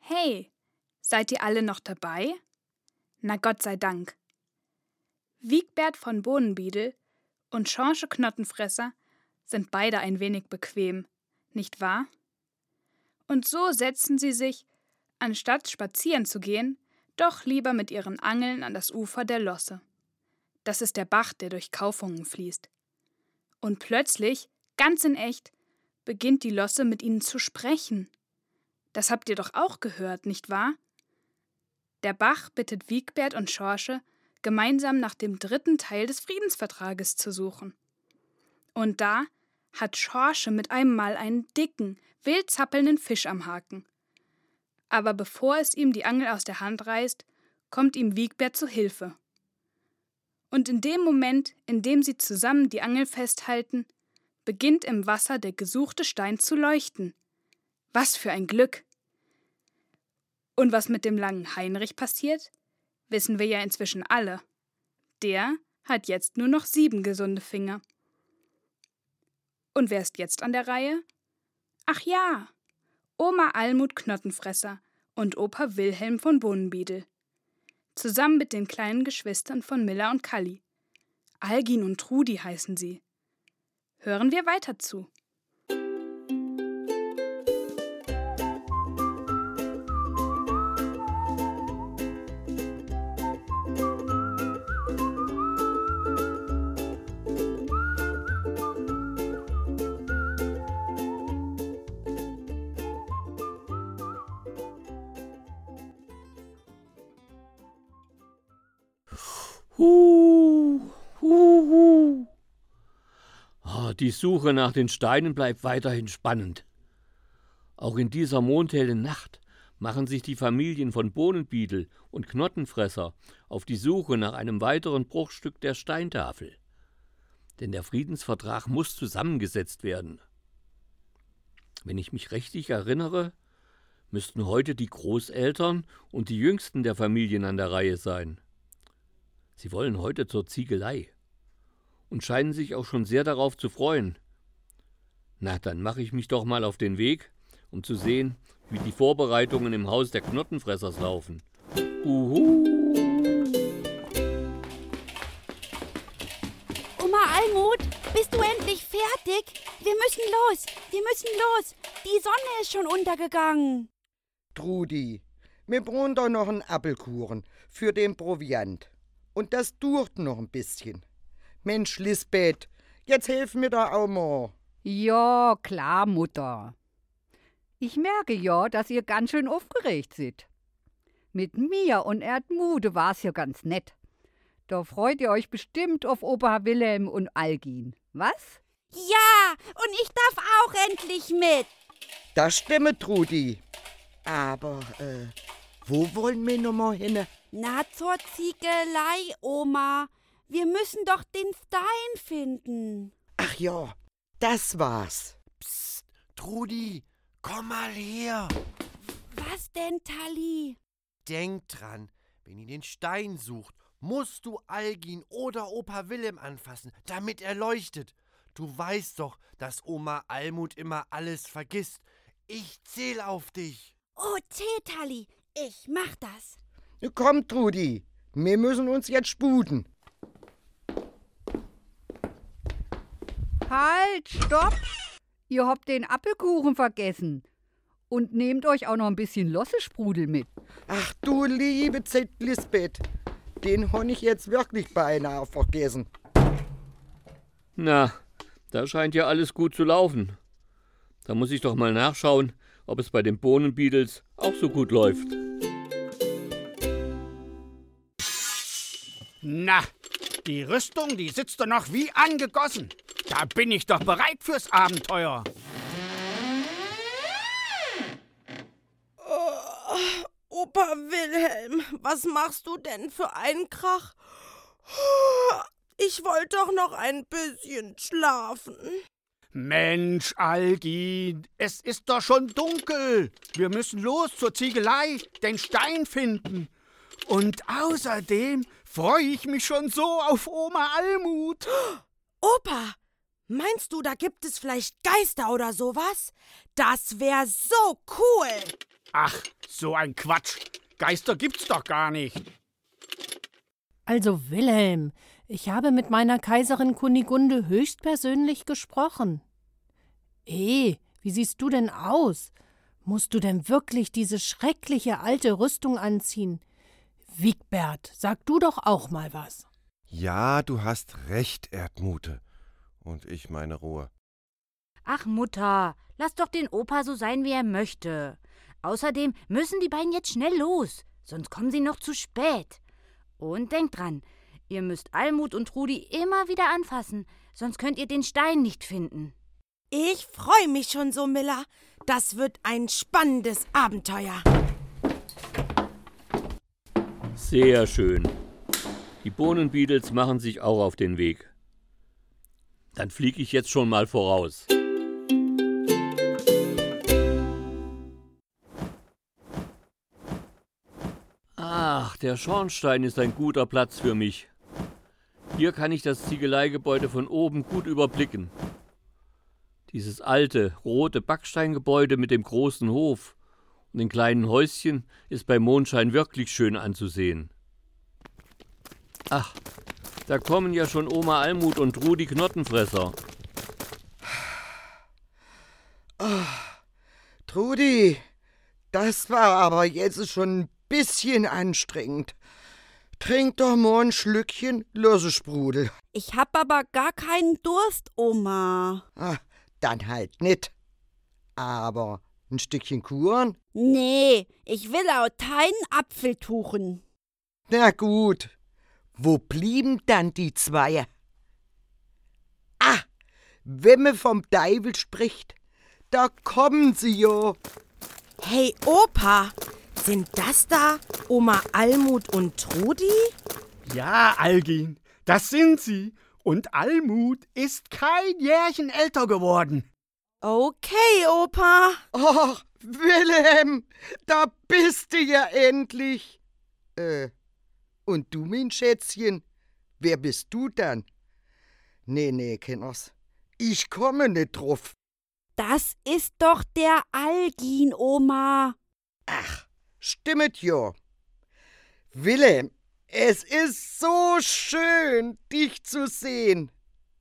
Hey, seid ihr alle noch dabei? Na Gott sei Dank. Wiegbert von Bohnenbiedel und Schornsche Knottenfresser sind beide ein wenig bequem, nicht wahr? Und so setzen sie sich, anstatt spazieren zu gehen, doch lieber mit ihren Angeln an das Ufer der Losse. Das ist der Bach, der durch Kaufungen fließt. Und plötzlich, ganz in echt, beginnt die Losse mit ihnen zu sprechen. Das habt ihr doch auch gehört, nicht wahr? Der Bach bittet Wiegbert und Schorsche, gemeinsam nach dem 3. Teil des Friedensvertrages zu suchen. Und da hat Schorsche mit einem Mal einen dicken, wild zappelnden Fisch am Haken. Aber bevor es ihm die Angel aus der Hand reißt, kommt ihm Wiegbert zu Hilfe. Und in dem Moment, in dem sie zusammen die Angel festhalten, beginnt im Wasser der gesuchte Stein zu leuchten. Was für ein Glück! Und was mit dem langen Heinrich passiert, wissen wir ja inzwischen alle. Der hat jetzt nur noch 7 gesunde Finger. Und wer ist jetzt an der Reihe? Ach ja, Oma Almut Knottenfresser und Opa Wilhelm von Bohnenbiedel. Zusammen mit den kleinen Geschwistern von Milla und Kalli. Algin und Trudi heißen sie. Hören wir weiter zu. Die Suche nach den Steinen bleibt weiterhin spannend. Auch in dieser mondhellen Nacht machen sich die Familien von Bohnenbiedel und Knottenfresser auf die Suche nach einem weiteren Bruchstück der Steintafel. Denn der Friedensvertrag muss zusammengesetzt werden. Wenn ich mich richtig erinnere, müssten heute die Großeltern und die Jüngsten der Familien an der Reihe sein. Sie wollen heute zur Ziegelei und scheinen sich auch schon sehr darauf zu freuen. Na, dann mache ich mich doch mal auf den Weg, um zu sehen, wie die Vorbereitungen im Haus der Knottenfressers laufen. Oma Almut, bist du endlich fertig? Wir müssen los. Die Sonne ist schon untergegangen. Trudi, wir brauchen doch noch einen Apfelkuchen für den Proviant. Und das dauert noch ein bisschen. Mensch, Lisbeth, jetzt helf mir da auch mal. Ja, klar, Mutter. Ich merke ja, dass ihr ganz schön aufgeregt seid. Mit mir und Erdmude war's ja ganz nett. Da freut ihr euch bestimmt auf Opa Wilhelm und Algin, was? Ja, und ich darf auch endlich mit. Das stimmt, Trudi. Aber, wo wollen wir noch mal hin? Na, zur Ziegelei, Oma. Wir müssen doch den Stein finden. Ach ja, das war's. Psst, Trudi, komm mal her. Was denn, Talli? Denk dran, wenn ihr den Stein sucht, musst du Algin oder Opa Wilhelm anfassen, damit er leuchtet. Du weißt doch, dass Oma Almut immer alles vergisst. Ich zähl auf dich. Oh, Talli, ich mach das. Komm, Trudi, wir müssen uns jetzt sputen. Halt, stopp! Ihr habt den Apfelkuchen vergessen. Und nehmt euch auch noch ein bisschen Lossesprudel mit. Ach du liebe Zeit, Lisbeth, den hab ich jetzt wirklich beinahe vergessen. Na, da scheint ja alles gut zu laufen. Da muss ich doch mal nachschauen, ob es bei den Bohnenbiedels auch so gut läuft. Na, die Rüstung, die sitzt doch noch wie angegossen. Da bin ich doch bereit fürs Abenteuer. Oh, Opa Wilhelm, was machst du denn für einen Krach? Ich wollte doch noch ein bisschen schlafen. Mensch, Algin, es ist doch schon dunkel. Wir müssen los zur Ziegelei, den Stein finden. Und außerdem freue ich mich schon so auf Oma Almut. Opa, meinst du, da gibt es vielleicht Geister oder sowas? Das wäre so cool. Ach, so ein Quatsch. Geister gibt's doch gar nicht. Also Wilhelm, ich habe mit meiner Kaiserin Kunigunde höchstpersönlich gesprochen. Wie siehst du denn aus? Musst du denn wirklich diese schreckliche alte Rüstung anziehen? Wigbert, sag du doch auch mal was. Ja, du hast recht, Erdmute. Und ich meine Ruhe. Ach Mutter, lass doch den Opa so sein, wie er möchte. Außerdem müssen die beiden jetzt schnell los, sonst kommen sie noch zu spät. Und denkt dran, ihr müsst Almut und Trudi immer wieder anfassen, sonst könnt ihr den Stein nicht finden. Ich freue mich schon so, Miller. Das wird ein spannendes Abenteuer. Sehr schön. Die Bohnenbeetles machen sich auch auf den Weg. Dann fliege ich jetzt schon mal voraus. Ach, der Schornstein ist ein guter Platz für mich. Hier kann ich das Ziegeleigebäude von oben gut überblicken. Dieses alte, rote Backsteingebäude mit dem großen Hof und den kleinen Häuschen ist bei Mondschein wirklich schön anzusehen. Ach, da kommen ja schon Oma Almut und Trudi Knottenfresser. Oh, Trudi, das war aber jetzt schon ein bisschen anstrengend. Trink doch mal ein Schlückchen Lösesprudel. Ich hab aber gar keinen Durst, Oma. Dann halt nicht. Aber ein Stückchen Kuchen? Nee, ich will auch keinen Apfeltuchen. Na gut. Wo blieben dann die zwei? Wenn man vom Teufel spricht, da kommen sie ja. Hey Opa, sind das da Oma Almut und Trudi? Ja, Algin, das sind sie. Und Almut ist kein Jährchen älter geworden. Okay, Opa. Och, Wilhelm, da bist du ja endlich. Und du, mein Schätzchen, wer bist du dann? Nee, Kenners, ich komme nicht drauf. Das ist doch der Algin, Oma. Ach, stimmet ja. Wilhelm, es ist so schön, dich zu sehen.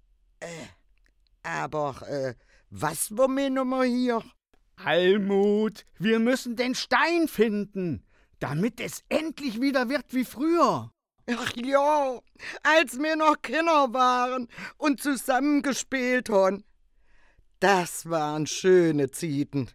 Aber, was wollen wir nochmal hier? Almut, wir müssen den Stein finden, damit es endlich wieder wird wie früher. Ach ja, als wir noch Kinder waren und zusammen gespielt haben. Das waren schöne Zeiten.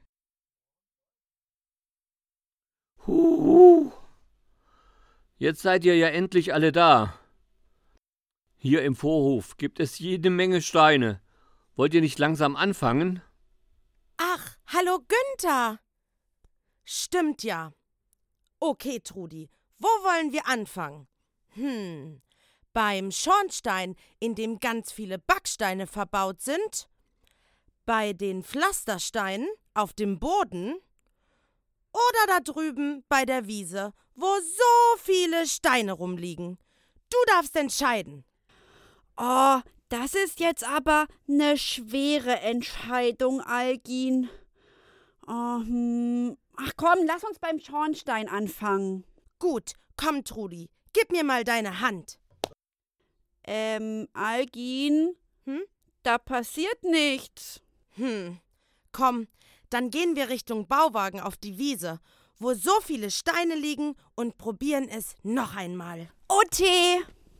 Jetzt seid ihr ja endlich alle da. Hier im Vorhof gibt es jede Menge Steine. Wollt ihr nicht langsam anfangen? Ach, hallo Günther. Stimmt ja. Okay, Trudi, wo wollen wir anfangen? Beim Schornstein, in dem ganz viele Backsteine verbaut sind? Bei den Pflastersteinen auf dem Boden? Oder da drüben bei der Wiese, wo so viele Steine rumliegen? Du darfst entscheiden. Oh, das ist jetzt aber eine schwere Entscheidung, Algin. Ach komm, lass uns beim Schornstein anfangen. Gut, komm, Trudi, gib mir mal deine Hand. Algin, da passiert nichts. Komm, dann gehen wir Richtung Bauwagen auf die Wiese, wo so viele Steine liegen und probieren es noch einmal. Otte!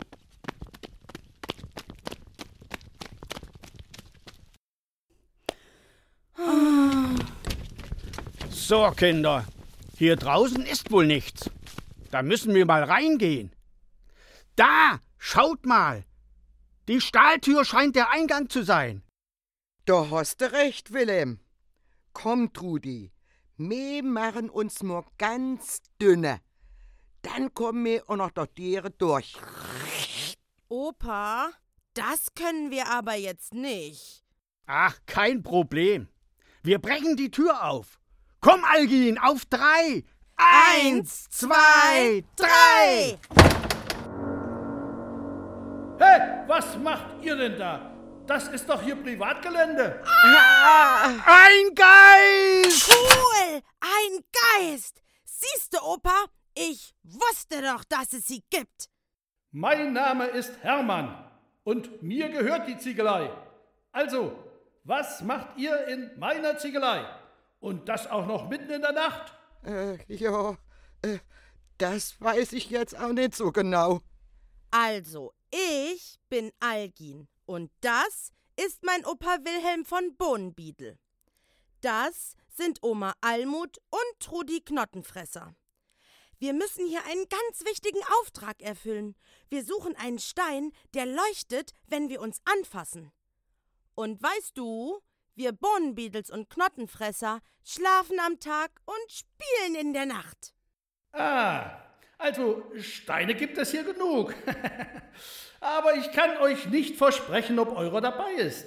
So, Kinder, hier draußen ist wohl nichts. Da müssen wir mal reingehen. Da, schaut mal. Die Stahltür scheint der Eingang zu sein. Da hast du recht, Wilhelm. Komm, Trudi, wir machen uns nur ganz dünne. Dann kommen wir auch noch der Tiere durch. Opa, das können wir aber jetzt nicht. Ach, kein Problem. Wir brechen die Tür auf. Komm, Algin, auf 3. 1, 2, 3. Hey, was macht ihr denn da? das ist doch hier Privatgelände. Ein Geist! Cool, ein Geist. Siehst du, Opa, ich wusste doch, dass es sie gibt. Mein Name ist Hermann und mir gehört die Ziegelei. Also, was macht ihr in meiner Ziegelei? Und das auch noch mitten in der Nacht? Das weiß ich jetzt auch nicht so genau. Also, ich bin Algin und das ist mein Opa Wilhelm von Bohnenbiedel. Das sind Oma Almut und Trudi Knottenfresser. Wir müssen hier einen ganz wichtigen Auftrag erfüllen. Wir suchen einen Stein, der leuchtet, wenn wir uns anfassen. Und weißt du, wir Bohnenbiedels und Knottenfresser schlafen am Tag und spielen in der Nacht. Also Steine gibt es hier genug. Aber ich kann euch nicht versprechen, ob eurer dabei ist.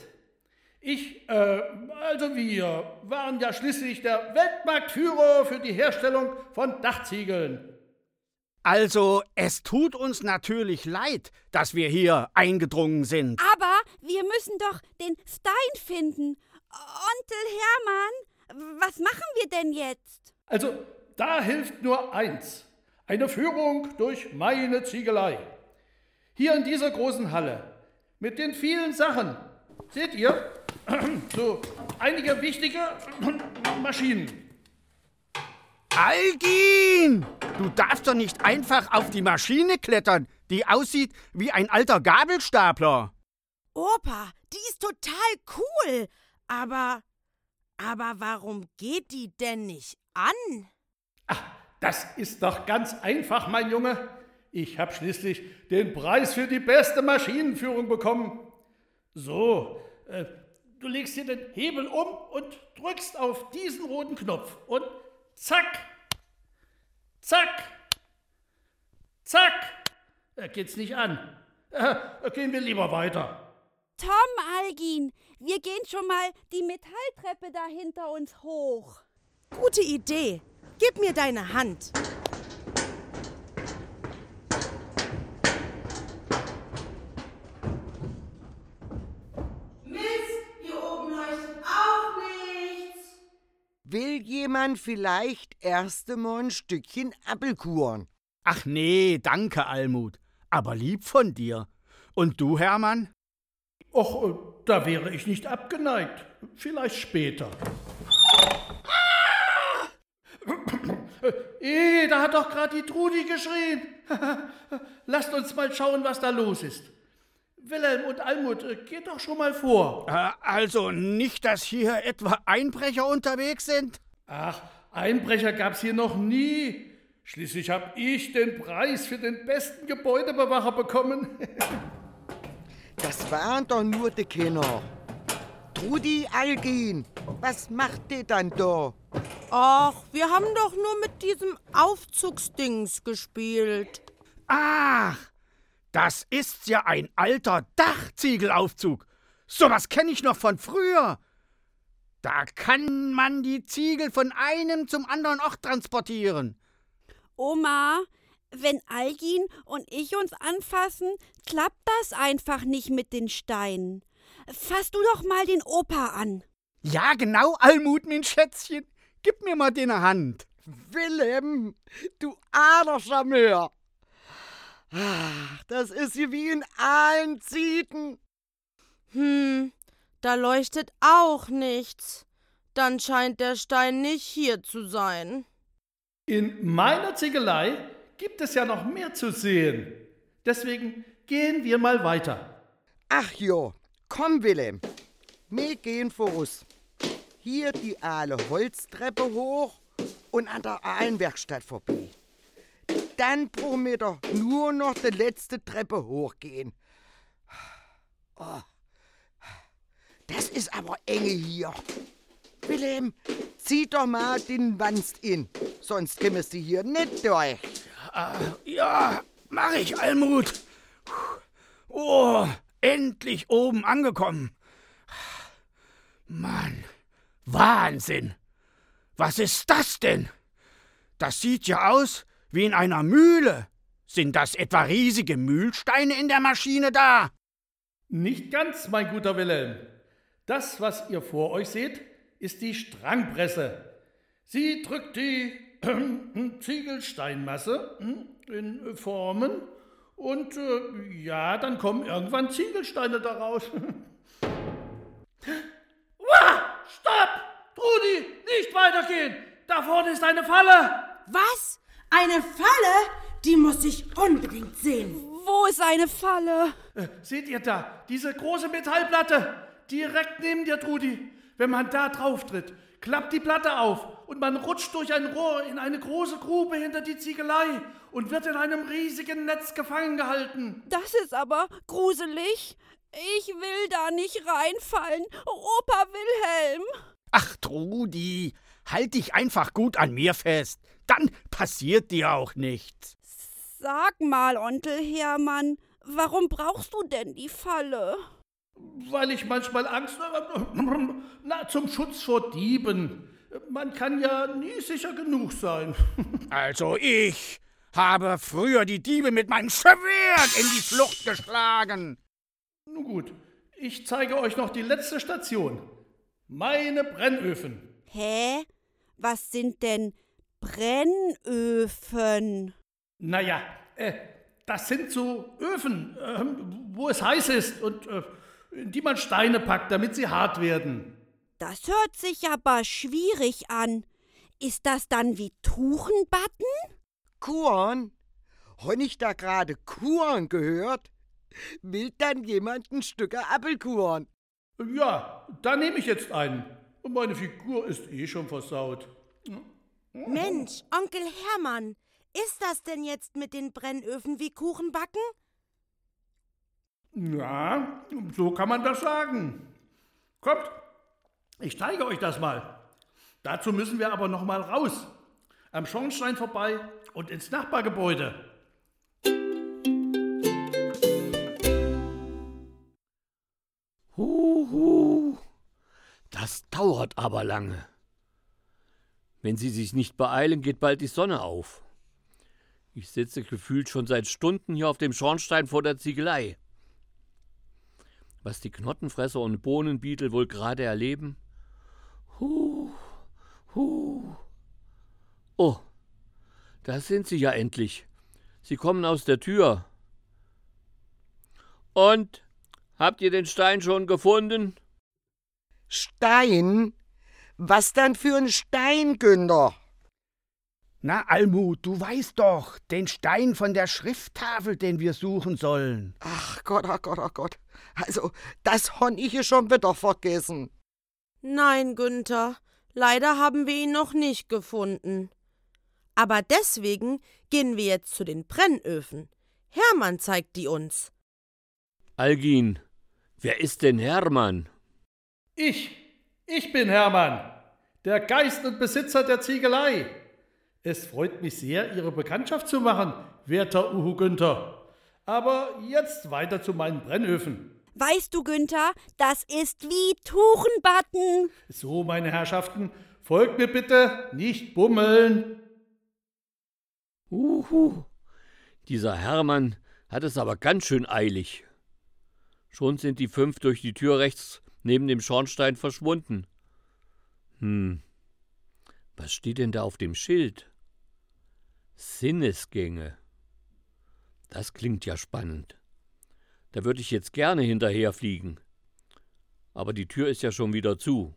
Wir waren ja schließlich der Weltmarktführer für die Herstellung von Dachziegeln. Also, es tut uns natürlich leid, dass wir hier eingedrungen sind. Aber wir müssen doch den Stein finden. Onkel Hermann, was machen wir denn jetzt? Also, da hilft nur eins. Eine Führung durch meine Ziegelei. Hier in dieser großen Halle. Mit den vielen Sachen. Seht ihr? So einige wichtige Maschinen. Algin! Du darfst doch nicht einfach auf die Maschine klettern, die aussieht wie ein alter Gabelstapler. Opa, die ist total cool. Aber warum geht die denn nicht an? Ach, das ist doch ganz einfach, mein Junge. Ich habe schließlich den Preis für die beste Maschinenführung bekommen. So, du legst hier den Hebel um und drückst auf diesen roten Knopf. Und zack, zack, zack. Geht's nicht an. Gehen wir lieber weiter. Tom, Algin, wir gehen schon mal die Metalltreppe da hinter uns hoch. Gute Idee. Gib mir deine Hand. Will jemand vielleicht erst einmal ein Stückchen Apfelkuchen? Ach nee, danke, Almut. Aber lieb von dir. Und du, Hermann? Och, da wäre ich nicht abgeneigt. Vielleicht später. Da hat doch gerade die Trudi geschrien. Lasst uns mal schauen, was da los ist. Wilhelm und Almut, geht doch schon mal vor. Also nicht, dass hier etwa Einbrecher unterwegs sind? Ach, Einbrecher gab's hier noch nie. Schließlich habe ich den Preis für den besten Gebäudebewacher bekommen. Das waren doch nur die Kinder. Trudi, Algin, was macht ihr dann da? Ach, wir haben doch nur mit diesem Aufzugsdings gespielt. Ach, das ist ja ein alter Dachziegelaufzug. Sowas kenne ich noch von früher. Da kann man die Ziegel von einem zum anderen Ort transportieren. Oma, wenn Algin und ich uns anfassen, klappt das einfach nicht mit den Steinen. Fass du doch mal den Opa an. Ja, genau, Almut, mein Schätzchen. Gib mir mal deine Hand. Wilhelm, du armer Charmeur. Das ist hier wie in allen Zieten. Da leuchtet auch nichts. Dann scheint der Stein nicht hier zu sein. In meiner Ziegelei gibt es ja noch mehr zu sehen. Deswegen gehen wir mal weiter. Ach ja, komm Wilhelm, wir gehen voraus. Hier die aale Holztreppe hoch und an der Ahlenwerkstatt vorbei. Dann brauchen wir doch nur noch die letzte Treppe hochgehen. Oh, das ist aber enge hier. Wilhelm, zieh doch mal den Wanst in, sonst kommst du hier nicht durch. Ja, mach ich, Almut. Oh, endlich oben angekommen. Mann, Wahnsinn. Was ist das denn? Das sieht ja aus wie in einer Mühle. Sind das etwa riesige Mühlsteine in der Maschine da? Nicht ganz, mein guter Wilhelm. Das, was ihr vor euch seht, ist die Strangpresse. Sie drückt die Ziegelsteinmasse in Formen und dann kommen irgendwann Ziegelsteine daraus. Stopp! Trudi, nicht weitergehen! Da vorne ist eine Falle! Was? Eine Falle? Die muss ich unbedingt sehen. Wo ist eine Falle? Seht ihr da, diese große Metallplatte? Direkt neben dir, Trudi. Wenn man da drauf tritt, klappt die Platte auf und man rutscht durch ein Rohr in eine große Grube hinter die Ziegelei und wird in einem riesigen Netz gefangen gehalten. Das ist aber gruselig. Ich will da nicht reinfallen. Opa Wilhelm. Ach, Trudi, halt dich einfach gut an mir fest. Dann passiert dir auch nichts. Sag mal, Onkel Hermann, warum brauchst du denn die Falle? Weil ich manchmal Angst zum Schutz vor Dieben. Man kann ja nie sicher genug sein. Also ich habe früher die Diebe mit meinem Schwert in die Flucht geschlagen. Nun gut, ich zeige euch noch die letzte Station. Meine Brennöfen. Hä? Was sind denn Brennöfen? Naja, das sind so Öfen, wo es heiß ist und in die man Steine packt, damit sie hart werden. Das hört sich aber schwierig an. Ist das dann wie Tuchenbatten? Kuchen? Habe ich da gerade Kuchen gehört? Will dann jemand ein Stück Apfelkuchen? Ja, da nehme ich jetzt einen. Und meine Figur ist schon versaut. Mensch, Onkel Hermann, ist das denn jetzt mit den Brennöfen wie Kuchenbacken? Ja, so kann man das sagen. Kommt, ich zeige euch das mal. Dazu müssen wir aber noch mal raus. Am Schornstein vorbei und ins Nachbargebäude. Das dauert aber lange. Wenn Sie sich nicht beeilen, geht bald die Sonne auf. Ich sitze gefühlt schon seit Stunden hier auf dem Schornstein vor der Ziegelei. Was die Knottenfresser und Bohnenbeetle wohl gerade erleben? Oh, da sind sie ja endlich. Sie kommen aus der Tür. Und, habt ihr den Stein schon gefunden? Stein? Was denn für ein Stein, Günther? Na, Almut, du weißt doch, den Stein von der Schrifttafel, den wir suchen sollen. Ach Gott, oh Gott, oh Gott. Also, das hab ich schon wieder vergessen. Nein, Günther, leider haben wir ihn noch nicht gefunden. Aber deswegen gehen wir jetzt zu den Brennöfen. Hermann zeigt die uns. Algin, wer ist denn Hermann? Ich bin Hermann, der Geist und Besitzer der Ziegelei. Es freut mich sehr, Ihre Bekanntschaft zu machen, werter Uhu Günther. Aber jetzt weiter zu meinen Brennöfen. Weißt du, Günther, das ist wie Tuchenbatten. So, meine Herrschaften, folgt mir bitte, nicht bummeln. Dieser Hermann hat es aber ganz schön eilig. Schon sind die 5 durch die Tür rechts neben dem Schornstein verschwunden. Was steht denn da auf dem Schild? Sinnesgänge. Das klingt ja spannend. Da würde ich jetzt gerne hinterherfliegen. Aber die Tür ist ja schon wieder zu.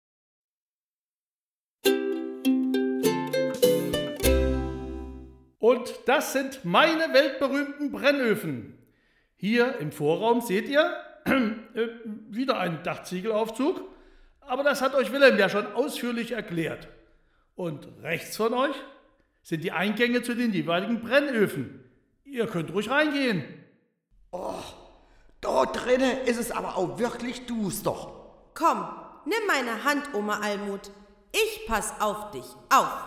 Und das sind meine weltberühmten Brennöfen. Hier im Vorraum seht ihr wieder einen Dachziegelaufzug, aber das hat euch Wilhelm ja schon ausführlich erklärt. Und rechts von euch sind die Eingänge zu den jeweiligen Brennöfen. Ihr könnt ruhig reingehen. Oh, da drinnen ist es aber auch wirklich duster. Komm, nimm meine Hand, Oma Almut. Ich pass auf dich auf.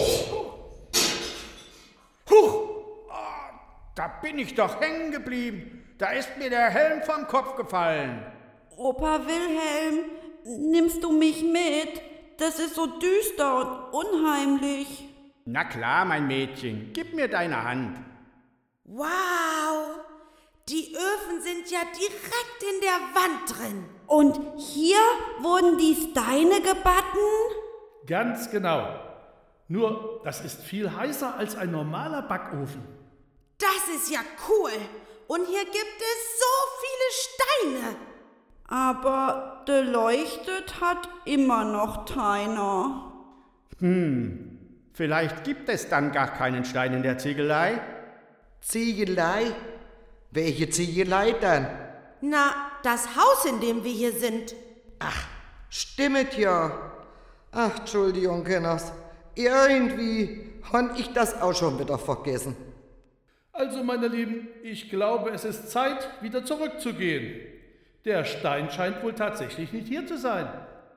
Huch! Da bin ich doch hängen geblieben. Da ist mir der Helm vom Kopf gefallen. Opa Wilhelm, nimmst du mich mit? Das ist so düster und unheimlich. Na klar, mein Mädchen, gib mir deine Hand. Wow, Die Öfen sind ja direkt in der Wand drin. Und hier wurden die Steine gebacken? Ganz genau. Nur, das ist viel heißer als ein normaler Backofen. Das ist ja cool. Und hier gibt es so viele Steine. Aber geleuchtet hat immer noch keiner. Vielleicht gibt es dann gar keinen Stein in der Ziegelei. Ziegelei? Welche Ziegelei dann? Na, das Haus, in dem wir hier sind. Stimmet ja. Ach, Entschuldigung, Kenners. Irgendwie hab ich das auch schon wieder vergessen. Also, meine Lieben, ich glaube, es ist Zeit, wieder zurückzugehen. Der Stein scheint wohl tatsächlich nicht hier zu sein.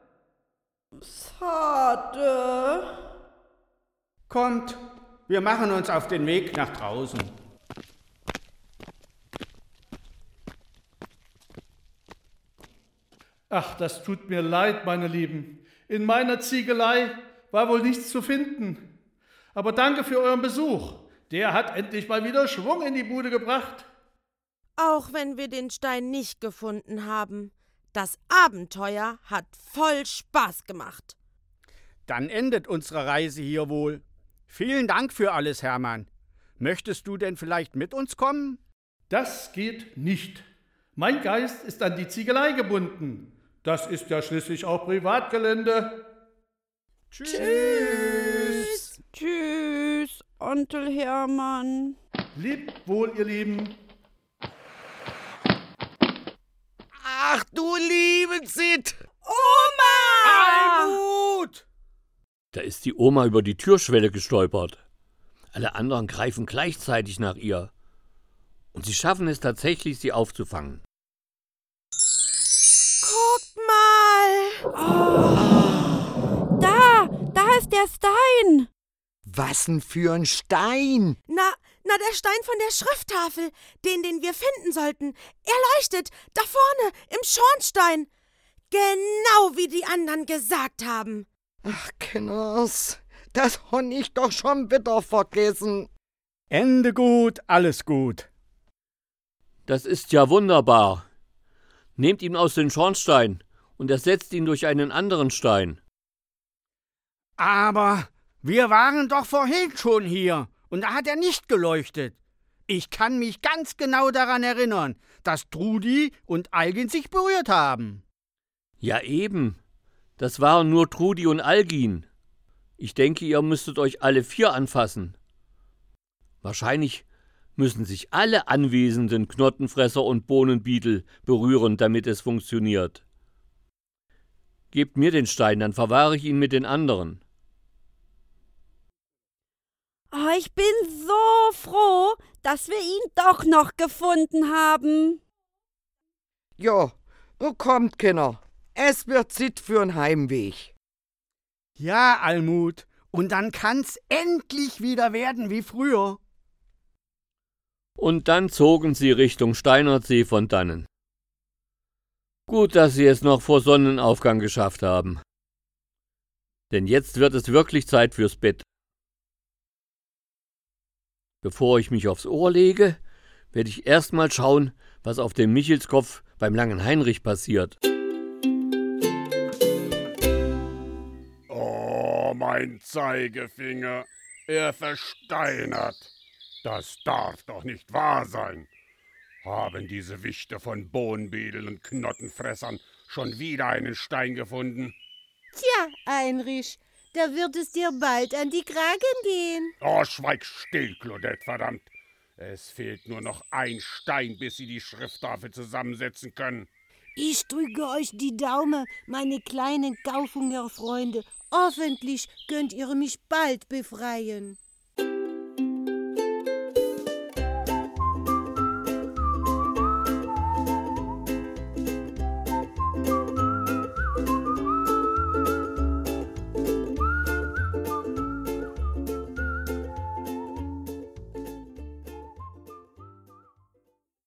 Schade. Kommt, wir machen uns auf den Weg nach draußen. Ach, das tut mir leid, meine Lieben. In meiner Ziegelei war wohl nichts zu finden. Aber danke für euren Besuch. Der hat endlich mal wieder Schwung in die Bude gebracht. Auch wenn wir den Stein nicht gefunden haben. Das Abenteuer hat voll Spaß gemacht. Dann endet unsere Reise hier wohl. Vielen Dank für alles, Hermann. Möchtest du denn vielleicht mit uns kommen? Das geht nicht. Mein Geist ist an die Ziegelei gebunden. Das ist ja schließlich auch Privatgelände. Tschüss. Tschüss, Onkel Hermann. Lebt wohl, ihr Lieben. Ach du lieben Sid! Almut! Da ist die Oma über die Türschwelle gestolpert. Alle anderen greifen gleichzeitig nach ihr. Und sie schaffen es tatsächlich, sie aufzufangen. Guckt mal! Da ist der Stein. Was denn für ein Stein? Na, der Stein von der Schrifttafel, den wir finden sollten. Er leuchtet, da vorne, im Schornstein. Genau wie die anderen gesagt haben. Ach, Kenners, das hab ich doch schon wieder vergessen. Ende gut, alles gut. Das ist ja wunderbar. Nehmt ihn aus dem Schornstein und ersetzt ihn durch einen anderen Stein. Aber wir waren doch vorhin schon hier und da hat er nicht geleuchtet. Ich kann mich ganz genau daran erinnern, dass Trudi und Algin sich berührt haben. Ja eben. Das waren nur Trudi und Algin. Ich denke, ihr müsstet euch alle 4 anfassen. Wahrscheinlich müssen sich alle anwesenden Knottenfresser und Bohnenbeetle berühren, damit es funktioniert. Gebt mir den Stein, dann verwahre ich ihn mit den anderen. Oh, ich bin so froh, dass wir ihn doch noch gefunden haben. Ja, kommt, Kinder. Es wird Zeit für einen Heimweg. Ja, Almut, und dann kann's endlich wieder werden wie früher. Und dann zogen sie Richtung Steinertsee von dannen. Gut, dass sie es noch vor Sonnenaufgang geschafft haben. Denn jetzt wird es wirklich Zeit fürs Bett. Bevor ich mich aufs Ohr lege, werde ich erstmal schauen, was auf dem Michelskopf beim langen Heinrich passiert. Oh, mein Zeigefinger, er versteinert. Das darf doch nicht wahr sein. Haben diese Wichte von Bohnenbeedeln und Knottenfressern schon wieder einen Stein gefunden? Tja, Heinrich, da wird es dir bald an die Kragen gehen. Oh, schweig still, Claudette, verdammt. Es fehlt nur noch ein Stein, bis Sie die Schrifttafel zusammensetzen können. Ich drücke euch die Daumen, meine kleinen Kaufunger Freunde. Hoffentlich könnt ihr mich bald befreien.